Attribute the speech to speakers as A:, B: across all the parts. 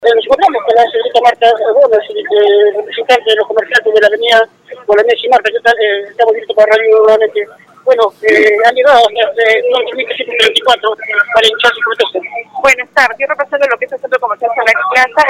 A: Nos encontramos con la señorita Marta Gómez, representante de los comerciantes de la avenida Bolognesi. Marta, ¿qué tal? Estamos directo para Radio nuevamente. Bueno, han llegado hasta 9.734 para iniciar su protesta.
B: Buenas tardes, yo represento lo que es el Centro Comercial Salario Plaza.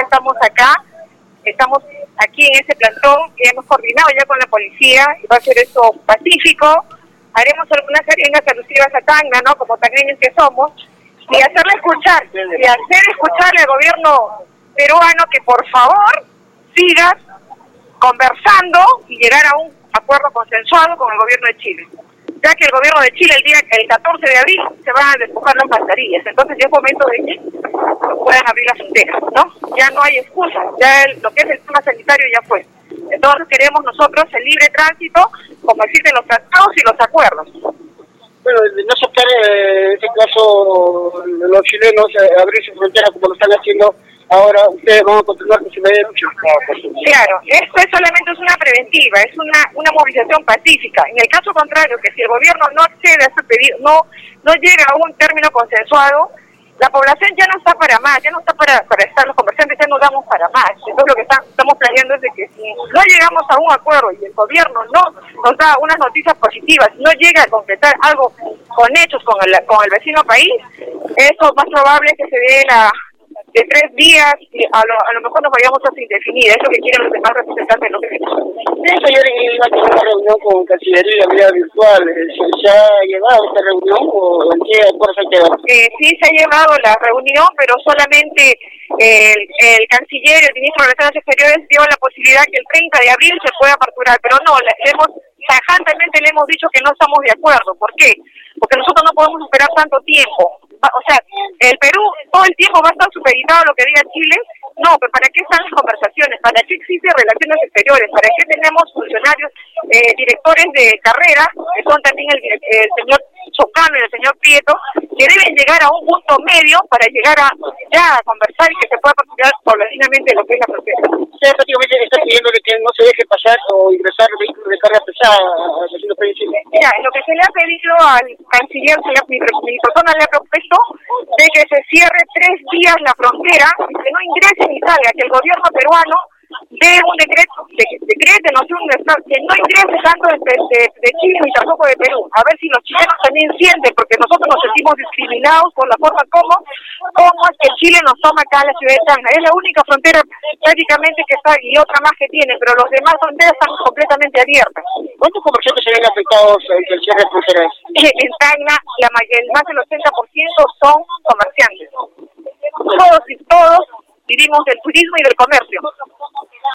B: Estamos aquí en ese plantón que hemos coordinado ya con la policía y va a ser eso pacífico. Haremos algunas arengas alusivas a Tacna, ¿no? Como tacneños que somos, y hacerle escuchar, y hacer escuchar al gobierno peruano que por favor siga conversando y llegar a un acuerdo consensuado con el gobierno de Chile, ya que el gobierno de Chile el 14 de abril se van a despojar las mascarillas, entonces ya es momento de que puedan abrir las fronteras, ¿no? Ya no hay excusa, ya lo que es el tema sanitario ya fue. Entonces queremos nosotros el libre tránsito, como existen los tratados y los acuerdos.
A: Bueno, de no aceptar en este caso los chilenos abrir su frontera como lo están haciendo ahora, ustedes van a continuar con su medida de lucha.
B: Claro, esto solamente es una preventiva, es una movilización pacífica. En el caso contrario, que si el gobierno no accede a ese pedido, no llega a un término consensuado, la población ya no está para más, ya no está para estar, los comerciantes ya no damos para más. Entonces lo que estamos planeando es de que si no llegamos a un acuerdo y el gobierno no nos da unas noticias positivas, no llega a concretar algo con hechos con el vecino país, eso más probable es que se dé de 3 días, y a lo mejor nos vayamos a indefinida, es lo que quieren los demás representantes de los derechos.
A: Ayer iba a tener una reunión con Cancillería vía virtual. ¿Se ha llevado esta reunión o en qué acuerdo se ha quedado?
B: Sí se ha llevado la reunión, pero solamente el canciller y el ministro de Relaciones Exteriores dio la posibilidad que el 30 de abril se pueda aperturar, pero no, tajantemente le hemos dicho que no estamos de acuerdo. ¿Por qué? Porque nosotros no podemos esperar tanto tiempo. O sea, el Perú todo el tiempo va a estar supeditado a lo que diga Chile. No, pero ¿para qué están las conversaciones? ¿Para qué existen relaciones exteriores? ¿Para qué tenemos funcionarios, directores de carrera, que son también el señor Chocano y el señor Prieto, que deben llegar a un punto medio para llegar a conversar y que se pueda participar paulatinamente lo que es la frontera?
A: Usted prácticamente está pidiendo que no se deje pasar o ingresar vehículos de carga pesada al vecino país de Chile.
B: Mira, lo que se le ha pedido al canciller, mi persona le ha propuesto de que se cierre 3 días la frontera, que no ingrese ni salga, que el gobierno peruano dé un decreto, no sé, que no ingrese tanto de Chile ni tampoco de Perú. A ver si los chilenos también sienten, porque nosotros nos sentimos discriminados por la forma como es que Chile nos toma acá a la ciudad de Tacna. Es la única frontera prácticamente que está, y otra más que tiene, pero los demás fronteras están completamente abiertas.
A: ¿Cuántos comerciantes se ven afectados en el cierre de fronteras?
B: En Tacna, más del 80% son comerciantes. Todos vivimos del turismo y del comercio.